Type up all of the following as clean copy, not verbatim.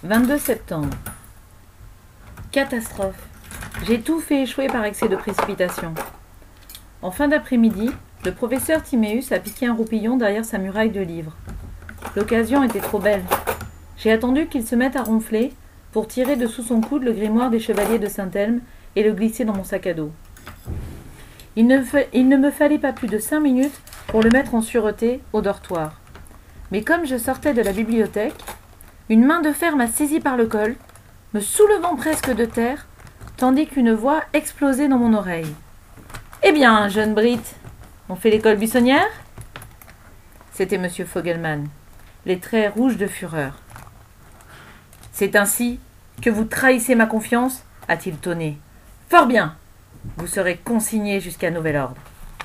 22 septembre. Catastrophe. J'ai tout fait échouer par excès de précipitation. En fin d'après-midi, le professeur Timéus a piqué un roupillon derrière sa muraille de livres. L'occasion était trop belle. J'ai attendu qu'il se mette à ronfler pour tirer de sous son coude le grimoire des chevaliers de Saint-Elme et le glisser dans mon sac à dos. Il ne me fallait pas plus de 5 minutes pour le mettre en sûreté au dortoir. Mais comme je sortais de la bibliothèque, une main de fer m'a saisi par le col, me soulevant presque de terre, tandis qu'une voix explosait dans mon oreille. « Eh bien, jeune Brit, on fait l'école buissonnière ?» C'était M. Fogelman, les traits rouges de fureur. « C'est ainsi que vous trahissez ma confiance ?» a-t-il tonné. « Fort bien, vous serez consigné jusqu'à nouvel ordre. »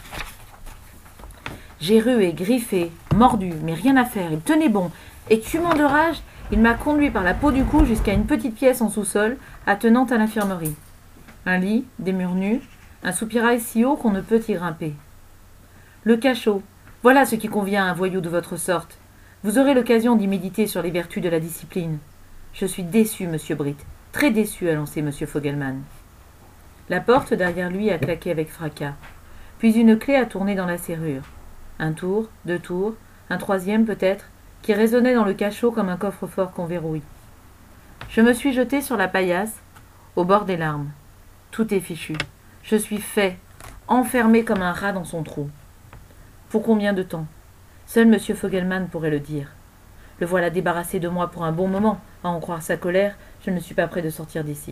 J'ai rué, griffé, mordu, mais rien à faire, il tenait bon, et fumant de rage, il m'a conduit par la peau du cou jusqu'à une petite pièce en sous-sol, attenante à l'infirmerie. Un lit, des murs nus, un soupirail si haut qu'on ne peut y grimper. Le cachot, voilà ce qui convient à un voyou de votre sorte. Vous aurez l'occasion d'y méditer sur les vertus de la discipline. Je suis déçu, monsieur Brit, très déçu, a lancé monsieur Fogelman. La porte derrière lui a claqué avec fracas, puis une clé a tourné dans la serrure. Un tour, 2 tours, un troisième peut-être, qui résonnait dans le cachot comme un coffre-fort qu'on verrouille. Je me suis jeté sur la paillasse, au bord des larmes. Tout est fichu. Je suis fait, enfermé comme un rat dans son trou. Pour combien de temps? Seul M. Fogelman pourrait le dire. Le voilà débarrassé de moi pour un bon moment. À en croire sa colère, je ne suis pas prêt de sortir d'ici.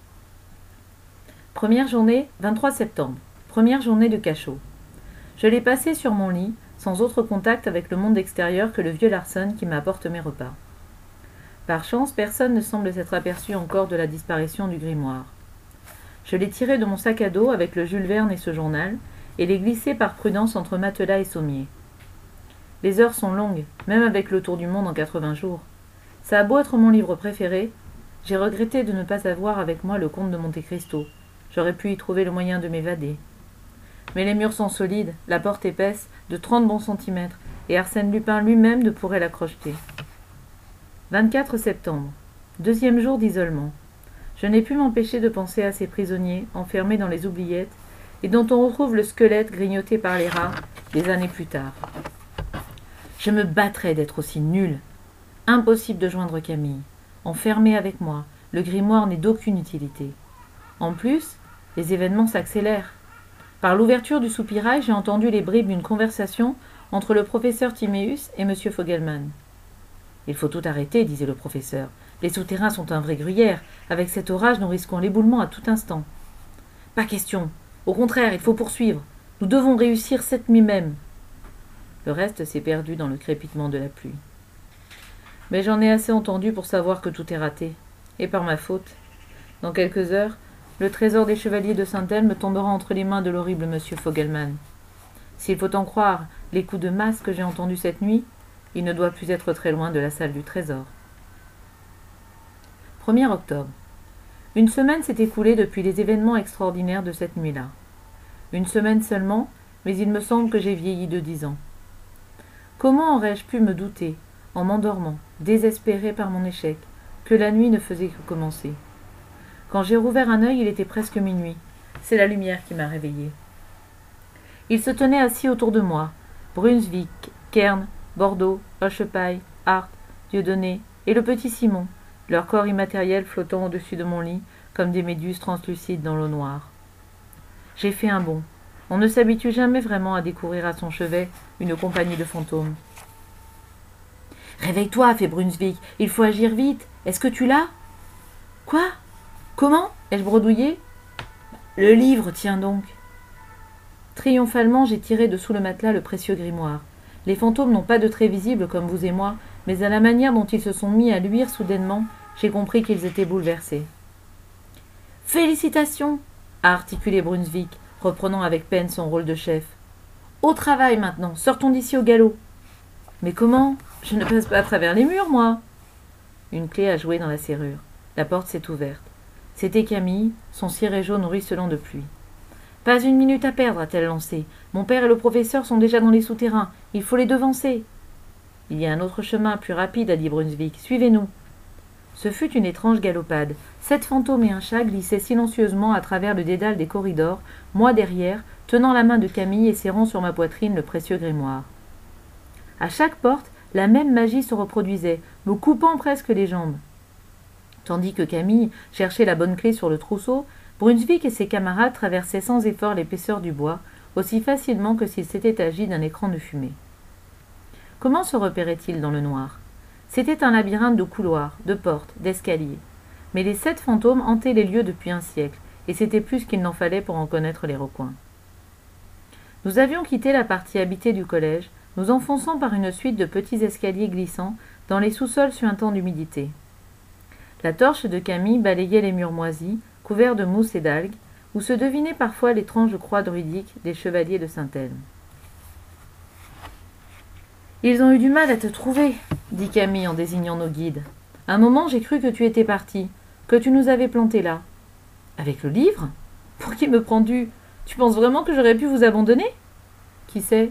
Première journée, 23 septembre. Première journée de cachot. Je l'ai passé sur mon lit, sans autre contact avec le monde extérieur que le vieux Larsen qui m'apporte mes repas. Par chance, personne ne semble s'être aperçu encore de la disparition du grimoire. Je l'ai tiré de mon sac à dos avec le Jules Verne et ce journal, et l'ai glissé par prudence entre matelas et sommier. Les heures sont longues, même avec le tour du monde en 80 jours. Ça a beau être mon livre préféré, j'ai regretté de ne pas avoir avec moi le comte de Monte Cristo. J'aurais pu y trouver le moyen de m'évader. Mais les murs sont solides, la porte épaisse, de 30 bons centimètres, et Arsène Lupin lui-même ne pourrait la crocheter. 24 septembre. 2e jour d'isolement. Je n'ai pu m'empêcher de penser à ces prisonniers, enfermés dans les oubliettes, et dont on retrouve le squelette grignoté par les rats, des années plus tard. Je me battrais d'être aussi nul. Impossible de joindre Camille. Enfermée avec moi, le grimoire n'est d'aucune utilité. En plus, les événements s'accélèrent. Par l'ouverture du soupirail, j'ai entendu les bribes d'une conversation entre le professeur Timéus et M. Fogelman. « Il faut tout arrêter, disait le professeur. Les souterrains sont un vrai gruyère. Avec cet orage, nous risquons l'éboulement à tout instant. »« Pas question. Au contraire, il faut poursuivre. Nous devons réussir cette nuit même. » Le reste s'est perdu dans le crépitement de la pluie. Mais j'en ai assez entendu pour savoir que tout est raté. Et par ma faute. Dans quelques heures, le trésor des chevaliers de Saint-Elme tombera entre les mains de l'horrible M. Fogelman. S'il faut en croire les coups de masse que j'ai entendus cette nuit, il ne doit plus être très loin de la salle du trésor. 1er octobre. Une semaine s'est écoulée depuis les événements extraordinaires de cette nuit-là. Une semaine seulement, mais il me semble que j'ai vieilli de 10 ans. Comment aurais-je pu me douter, en m'endormant, désespéré par mon échec, que la nuit ne faisait que commencer? Quand j'ai rouvert un œil, il était presque minuit. C'est la lumière qui m'a réveillé. Ils se tenaient assis autour de moi. Brunswick, Kern, Bordeaux, Rochepaille, Hart, Dieudonné et le petit Simon, leur corps immatériel flottant au-dessus de mon lit comme des méduses translucides dans l'eau noire. J'ai fait un bond. On ne s'habitue jamais vraiment à découvrir à son chevet une compagnie de fantômes. « Réveille-toi, fait Brunswick, il faut agir vite. Est-ce que tu l'as ?»« Quoi ? Comment ? Ai-je bredouillé ? » ?»« Le livre, tiens donc. » Triomphalement, j'ai tiré de sous le matelas le précieux grimoire. Les fantômes n'ont pas de traits visibles comme vous et moi, mais à la manière dont ils se sont mis à luire soudainement, j'ai compris qu'ils étaient bouleversés. « Félicitations !» a articulé Brunswick, reprenant avec peine son rôle de chef. « Au travail maintenant, sortons d'ici au galop. »« Mais comment ? Je ne passe pas à travers les murs, moi !» Une clé a joué dans la serrure. La porte s'est ouverte. C'était Camille, son ciré jaune ruisselant de pluie. « Pas une minute à perdre, a-t-elle lancé. Mon père et le professeur sont déjà dans les souterrains. Il faut les devancer. »« Il y a un autre chemin, plus rapide, a dit Brunswick. Suivez-nous. » Ce fut une étrange galopade. 7 fantômes et un chat glissaient silencieusement à travers le dédale des corridors, moi derrière, tenant la main de Camille et serrant sur ma poitrine le précieux grimoire. À chaque porte, la même magie se reproduisait, me coupant presque les jambes. Tandis que Camille cherchait la bonne clé sur le trousseau, Brunswick et ses camarades traversaient sans effort l'épaisseur du bois, aussi facilement que s'il s'était agi d'un écran de fumée. Comment se repérait-il dans le noir? C'était un labyrinthe de couloirs, de portes, d'escaliers. Mais les 7 fantômes hantaient les lieux depuis un siècle, et c'était plus qu'il n'en fallait pour en connaître les recoins. Nous avions quitté la partie habitée du collège, nous enfonçant par une suite de petits escaliers glissants dans les sous-sols suintants d'humidité. La torche de Camille balayait les murs moisis, couverts de mousse et d'algues, où se devinait parfois l'étrange croix druidique des chevaliers de Saint-Elme. « Ils ont eu du mal à te trouver, » dit Camille en désignant nos guides. « Un moment, j'ai cru que tu étais parti, que tu nous avais plantés là. »« Avec le livre ? Pour qui me prends-tu ? Tu penses vraiment que j'aurais pu vous abandonner ? » « Qui sait ?